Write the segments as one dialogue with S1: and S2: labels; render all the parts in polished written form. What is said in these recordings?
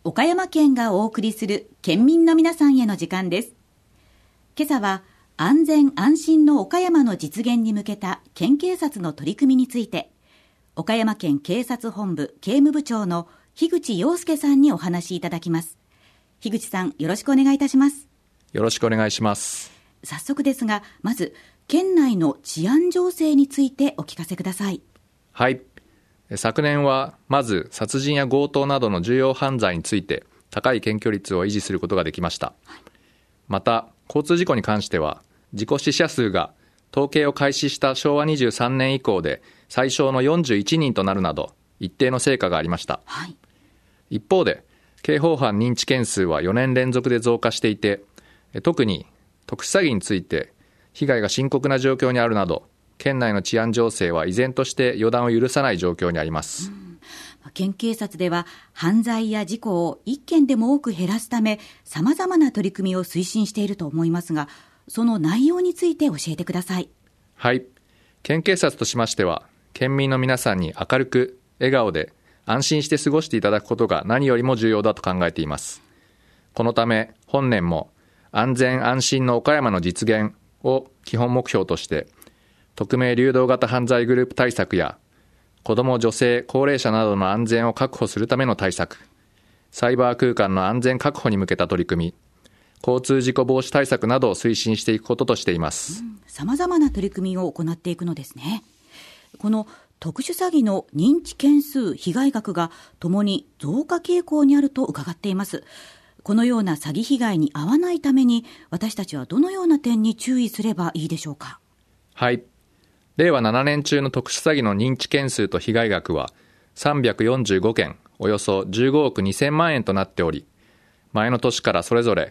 S1: 岡山県がお送りする県民の皆さんへの時間です。今朝は安全安心の岡山の実現に向けた県警察の取り組みについて、岡山県警察本部警務部長の樋口洋介さんにお話しいただきます。樋口さん、よろしくお願いいたします。
S2: よろしくお願いします。
S1: 早速ですが、まず県内の治安情勢についてお聞かせください。
S2: はい。昨年はまず殺人や強盗などの重要犯罪について高い検挙率を維持することができました。また交通事故に関しては事故死者数が統計を開始した昭和23年以降で最小の41人となるなど一定の成果がありました。一方で刑法犯認知件数は4年連続で増加していて、特に特殊詐欺について被害が深刻な状況にあるなど県内の治安情勢は依然として予断を許さない状況にあります。
S1: 県警察では犯罪や事故を一件でも多く減らすため様々な取り組みを推進していると思いますが、その内容について教えてください。
S2: はい。県警察としましては県民の皆さんに明るく笑顔で安心して過ごしていただくことが何よりも重要だと考えています。このため本年も安全安心の岡山の実現を基本目標として匿名流動型犯罪グループ対策や子ども・女性・高齢者などの安全を確保するための対策、サイバー空間の安全確保に向けた取り組み、交通事故防止対策などを推進していくこととしています。
S1: 様々な取り組みを行っていくのですね。この特殊詐欺の認知件数、被害額がともに増加傾向にあると伺っています。このような詐欺被害に遭わないために私たちはどのような点に注意すればいいでしょうか。
S2: はい。令和7年中の特殊詐欺の認知件数と被害額は345件、およそ15億2000万円となっており、前の年からそれぞれ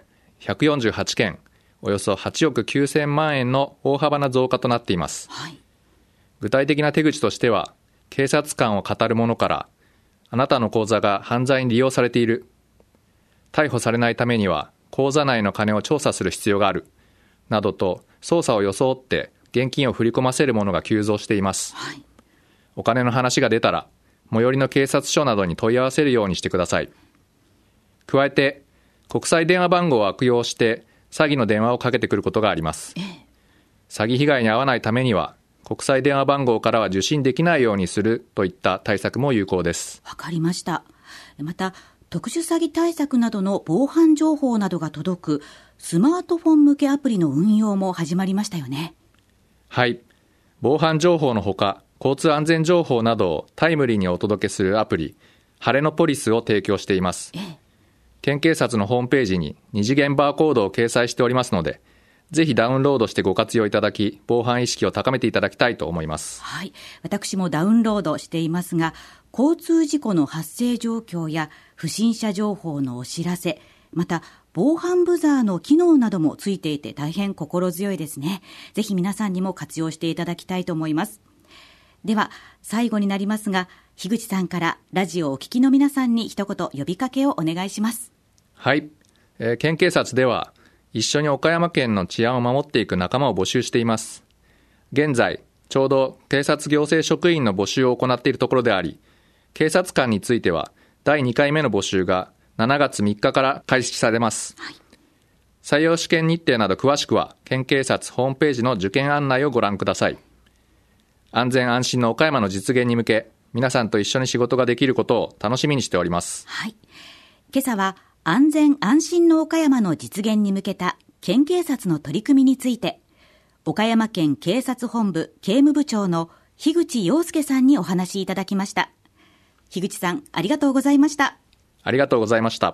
S2: 148件、およそ8億9000万円の大幅な増加となっています。具体的な手口としては、警察官を語る者から、あなたの口座が犯罪に利用されている、逮捕されないためには口座内の金を調査する必要がある、などと捜査を装って現金を振り込ませる者が急増しています。お金の話が出たら最寄りの警察署などに問い合わせるようにしてください。加えて国際電話番号を悪用して詐欺の電話をかけてくることがあります。詐欺被害に遭わないためには国際電話番号からは受信できないようにするといった対策も有効です。
S1: わかりました。また特殊詐欺対策などの防犯情報などが届くスマートフォン向けアプリの運用も始まりましたよね。
S2: はい。防犯情報のほか、交通安全情報などをタイムリーにお届けするアプリ、晴れのポリスを提供しています。県警察のホームページに二次元バーコードを掲載しておりますので、ぜひダウンロードしてご活用いただき、防犯意識を高めていただきたいと思います。
S1: はい。私もダウンロードしていますが、交通事故の発生状況や不審者情報のお知らせ、また防犯ブザーの機能などもついていて大変心強いですね。ぜひ皆さんにも活用していただきたいと思います。では最後になりますが、樋口さんからラジオをお聞きの皆さんに一言呼びかけをお願いします。
S2: はい。県警察では一緒に岡山県の治安を守っていく仲間を募集しています。現在ちょうど警察行政職員の募集を行っているところであり、警察官については第2回目の募集が7月3日から開始されます。採用試験日程など詳しくは県警察ホームページの受験案内をご覧ください。安全安心の岡山の実現に向け、皆さんと一緒に仕事ができることを楽しみにしております。
S1: 今朝は安全安心の岡山の実現に向けた県警察の取り組みについて、岡山県警察本部警務部長の樋口洋介さんにお話しいただきました。樋口さん、ありがとうございました。
S2: ありがとうございました。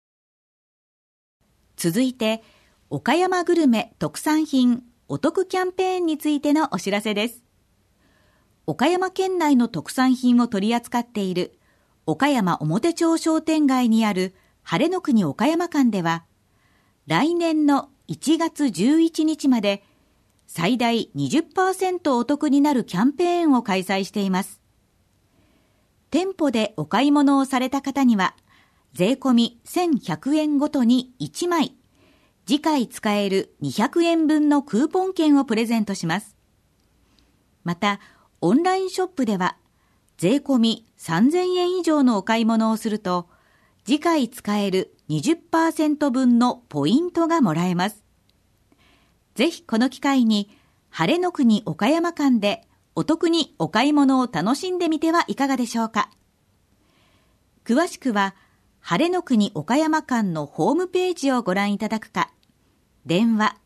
S1: 続いて、岡山グルメ特産品お得キャンペーンについてのお知らせです。岡山県内の特産品を取り扱っている岡山表町商店街にある晴れの国岡山館では、来年の1月11日まで最大 20% お得になるキャンペーンを開催しています。店舗でお買い物をされた方には、税込み1100円ごとに1枚、次回使える200円分のクーポン券をプレゼントします。また、オンラインショップでは、税込み3000円以上のお買い物をすると、 次回使える 20% 分のポイントがもらえます。ぜひこの機会に晴れの国岡山間でお得にお買い物を楽しんでみてはいかがでしょうか。詳しくは晴れの国岡山間のホームページをご覧いただくか、電話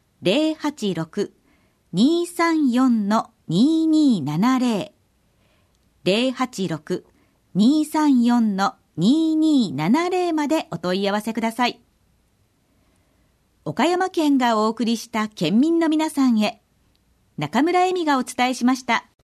S1: 086-234-2270 086-234-2270までお問い合わせください。岡山県がお送りした県民の皆さんへ、中村恵美がお伝えしました。